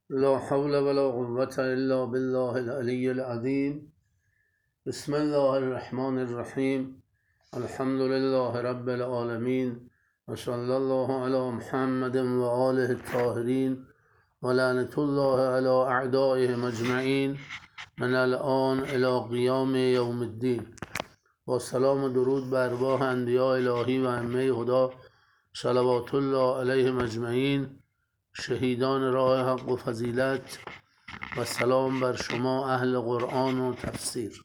لا حول ولا قوة إلا بالله العلي العظيم. بسم الله الرحمن الرحيم. الحمد لله رب العالمين، وصلى الله على محمد وآله الطاهرين، ولعنة الله على أعدائهم أجمعين من الآن إلى قیام یوم الدین. با سلام و درود بر ارواح انبیاء الهی و ائمه هدی صلوات الله علیهم اجمعین، شهیدان راه حق و فضیلت، و سلام بر شما اهل قرآن و تفسیر.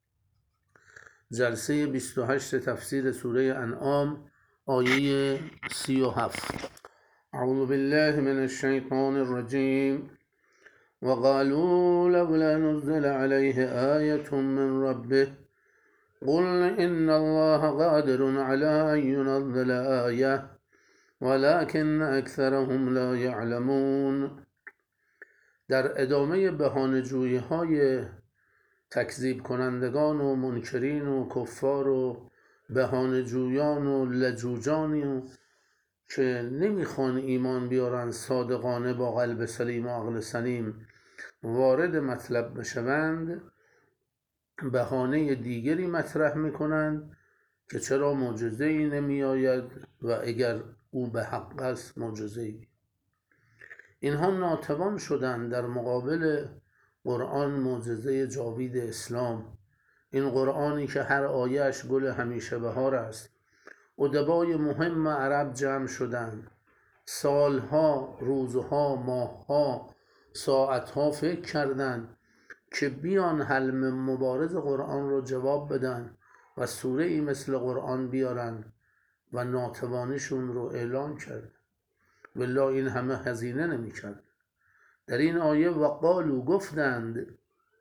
جلسه 28 تفسیر سوره انعام، آیه 37. اعوذ بالله من الشیطان الرجیم. وقالوا لولا نزل عليه آية من ربه قل إن الله قادر على أن ينزل آية ولكن أكثرهم لا يعلمون. در ادامه بهانه‌جویی های تکذیب کنندگان و منکرین و کفار و بهانه‌جویان و لجوجانی که نمیخوان ایمان بیارن صادقانه با قلب سلیم و عقل سلیم وارد مطلب بشوند، بهانه دیگری مطرح میکنند که چرا معجزه‌ای نمی آید و اگر او به حق است معجزه‌ای. اینها ناتوان شدند در مقابل قرآن، معجزه جاوید اسلام. این قرآنی که هر آیهش گل همیشه بهار است. ادبای مهم عرب جمع شدند، سالها، روزها، ماهها، ساعتها فکر کردند که بیان حلم مبارز قرآن رو جواب بدن و سوره ای مثل قرآن بیارن و ناتوانیشون رو اعلان کرد. والله این همه هزینه نمی کرد. در این آیه وقالو گفتند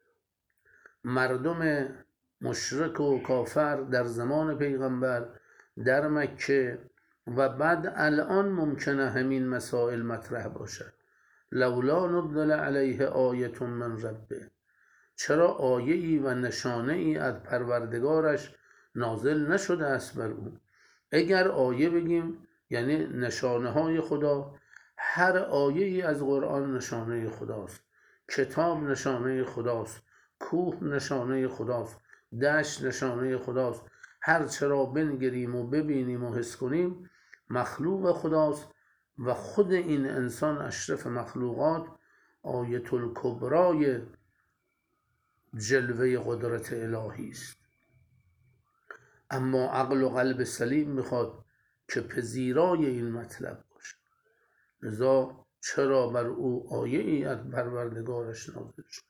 مردم مشرک و کافر در زمان پیغمبر در مکه و بعد الان ممکنه همین مسائل مطرح باشد. لولا نزل علیه آیة من ربه، چرا آیه‌ای و نشانه‌ای از پروردگارش نازل نشده است بر او. اگر آیه بگیم یعنی نشانه های خدا، هر آیه‌ای از قرآن نشانه خداست. کتاب نشانه خداست، کوه نشانه خداست، دشت نشانه خداست. هر چرا بنگریم و ببینیم و حس کنیم مخلوق خداست و خود این انسان اشرف مخلوقات، آیت الکبرای جلوه قدرت الهی است. اما عقل و قلب سلیم میخواد که پذیرای این مطلب باشه. لذا چرا بر او آیه ای از پروردگارش نازل شد.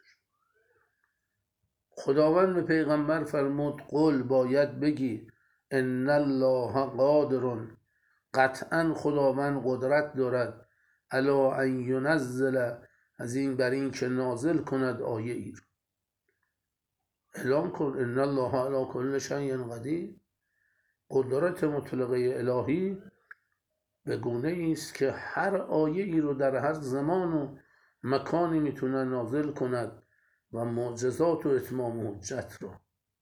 خداوند به پیغمبر فرمود قل، باید بگی ان الله قادر، قطعا خداوند قدرت دارد، علی ان ینزل، از این بر این که نازل کند آیه ای رو. اعلام کن ان الله علی کل شیء قدیر. قدرت مطلقه الهی به گونه است که هر آیه ای رو در هر زمان و مکانی میتونه نازل کند و معجزات و اتمام حجت رو.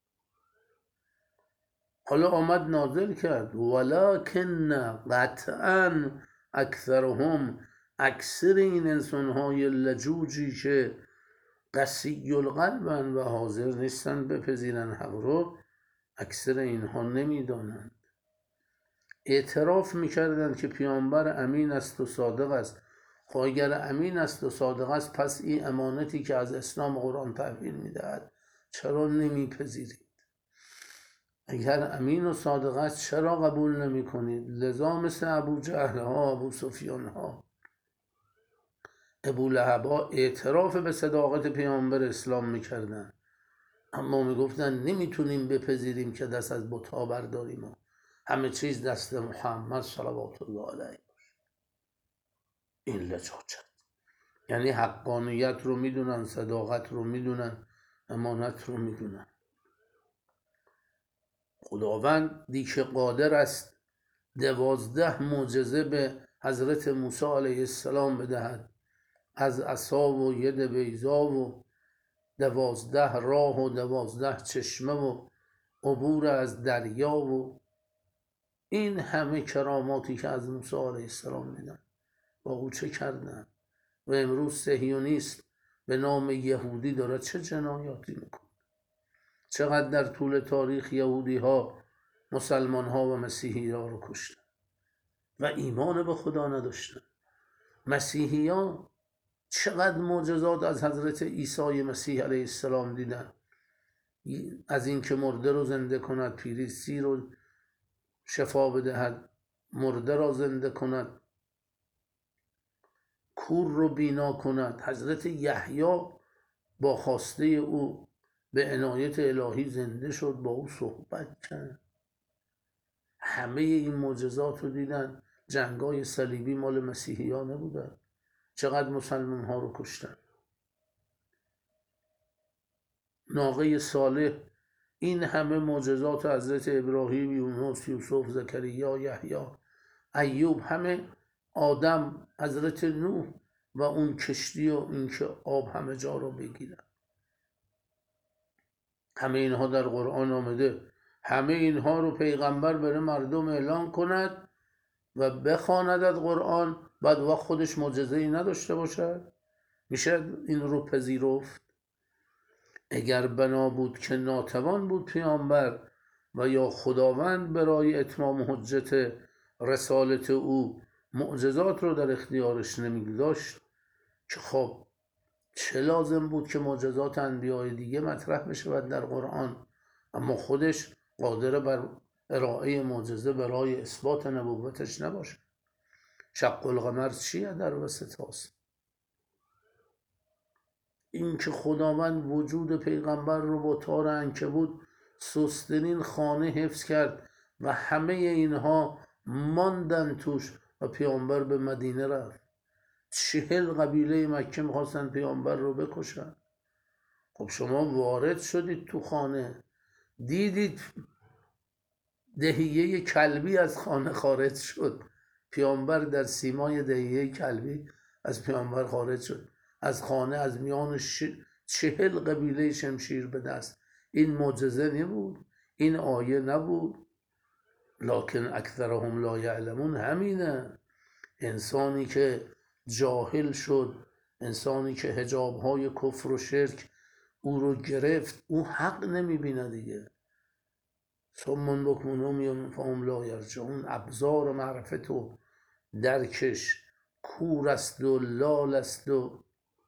حالا آمد نازل کرد ولکن قطعا اکثرهم، اکثر این انسانهای لجوجی که قسی القلبن و حاضر نیستن بپذیرن حق رو، اکثر اینها نمیدانند. اعتراف میکردند که پیامبر امین است و صادق است. خب اگر امین است و صادق است، پس این امانتی که از اسلام قرآن تحویل میدهد چرا نمیپذیرید؟ اگر امین و صادق است چرا قبول نمی کنید؟ لذا مثل ابو جهل ها، ابو سفیان ها، ابو لهب ها اعتراف به صداقت پیامبر اسلام میکردن، اما میگفتن نمیتونیم بپذیریم که دست از بت ها برداریم و همه چیز دست محمد صلوات الله علیه باشه. این لجاجت، یعنی حقانیت رو میدونن، صداقت رو میدونن، امانت رو میدونن. خداوند دیگه قادر است 12 معجزه به حضرت موسی علیه السلام بدهد، از عصا و ید بیضا و 12 راه و 12 چشمه و عبور از دریا و این همه کراماتی که از موسی علیه السلام دیدن. با او چه کردن؟ و امروز صهیونیست به نام یهودی داره چه جنایاتی میکنه. چقدر در طول تاریخ یهودی ها مسلمان ها و مسیحی ها رو کشتن و ایمان به خدا نداشتن. مسیحی ها چقدر معجزات از حضرت عیسی مسیح علیه السلام دیدن، از اینکه مرده رو زنده کند، پیریسی رو شفا بدهد، مرده را زنده کند، کور رو بینا کند. حضرت یحیی با خواسته او به عنایت الهی زنده شد، با او صحبت کرد. همه این معجزات رو دیدن. جنگای صلیبی مال مسیحی ها نبودن. چقدر مسلمان ها رو کشتن. ناقه صالح، این همه معجزات حضرت ابراهیم، یونس، یوسف، زکریا، یحیی، ایوب، همه آدم، حضرت نوح و اون کشتی و اینکه آب همه جا رو بگیرن. همه اینها در قرآن آمده. همه اینها رو پیغمبر بره مردم اعلان کند و بخواند از قرآن، بعد وقت خودش معجزه‌ای نداشته باشد؟ میشه این رو پذیرفت؟ اگر بنا بود که ناتوان بود پیامبر و یا خداوند برای اتمام حجت رسالت او معجزات رو در اختیارش نمیگذاشت، که خب چه لازم بود که معجزات انبیاء دیگه مطرح بشود در قرآن، اما خودش قادر بر ارائه معجزه برای اثبات نبوتش نباشه؟ شق القمر چیه در وسط هاست؟ این که خداوند وجود پیغمبر رو با تار عنکبوت سسترین خانه حفظ کرد و همه اینها ماندن توش و پیامبر به مدینه رفت. 40 قبیله مکه میخواستن پیامبر رو بکشن. خب شما وارد شدید تو خانه، دیدید دهیه کلبی از خانه خارج شد. پیامبر در سیمای دهیه کلبی از پیامبر خارج شد، از خانه، از میان 40 قبیله شمشیر به دست. این معجزه نبود؟ این آیه نبود؟ لکن اکثرهم لا یعلمون. همینه. انسانی که جاهل شد، انسانی که حجابهای کفر و شرک او رو گرفت، او حق نمیبینه دیگه. صمٌ بکم عمی فهم لا یرجعون. ابزار معرفت و درکش کور است و لال است و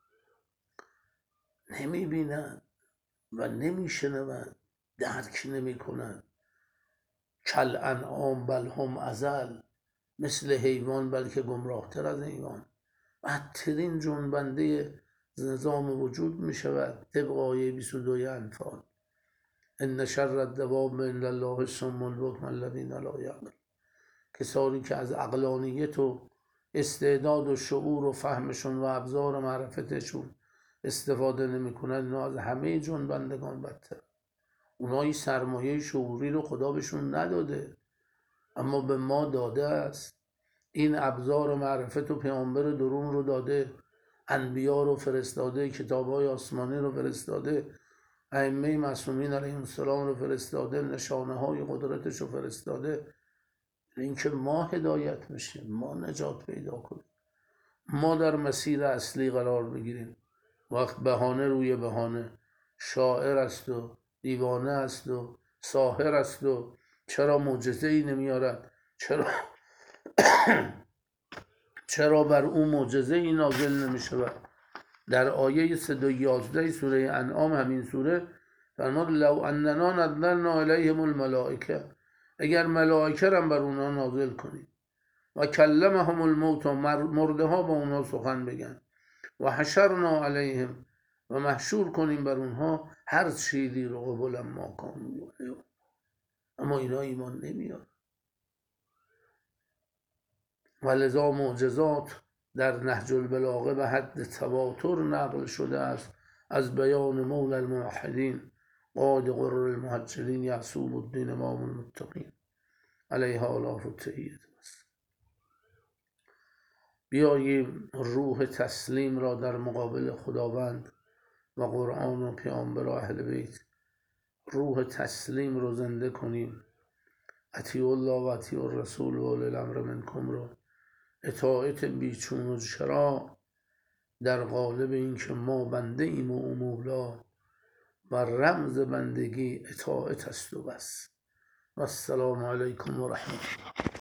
نمیبینند و نمیشنوند، درک نمیکنند. کل انعام بل هم اضل. مثل حیوان بلکه گمراهتر از حیوان. بدترین جنبنده نظام وجود میشود طبق آیه 22 انفال. ان شر الدواب عند الله الصم البکم الذین لا یعقلون. کسانی که از عقلانیت و استعداد و شعور و فهمشون و ابزار معرفتشون استفاده نمیکنن، اینا از همه جنبندگان بدتر. اونایی سرمایه شعوری رو خدا بهشون نداده، اما به ما داده است. این ابزار معرفت و پیامبر درون رو داده، انبیا رو فرستاده، کتاب‌های آسمانی رو فرستاده، ائمه معصومین علیهم السلام رو فرستاده، نشانه‌های قدرتش رو فرستاده. اینکه ما هدایت بشیم، ما نجات پیدا کنیم، ما در مسیر اصلی قرار بگیریم. وقت بهانه روی بهانه، شاعر است و دیوانه است و ساحر است و چرا معجزه‌ای نمیارد، چرا بر او معجزه‌ای نازل نمیشود. در آیه 311 سوره انعام، همین سوره، فرمود لو اننا نزلنا الیهم الملائکه. اگر ملائکه را بر اونها نازل کنیم، و کلمهم الموت، مرده ها با اونها سخن بگن، و حشرنا علیهم، و محشور کنیم بر اونها هر چیزی رو قبول ما کانوا. اما اینا ایمان نمیاد. ولذا معجزات در نهج البلاغه به حد تواتر نقل شده است از بیان مولا الموحدین قائد غر المهجرین یعصوب الدین امام المتقین علیه آلاف التحیت. بیاییم روح تسلیم را در مقابل خداوند و قرآن و پیامبر و اهل بیت، روح تسلیم رو زنده کنیم. اطیعوا الله و اطیعوا الرسول و اولی الامر منکم رو، اطاعت بیچون و چرا در قالب این که ما بنده ایم و مولا و رمز بندگی اطاعت است و بس. و السلام علیکم و رحمت الله.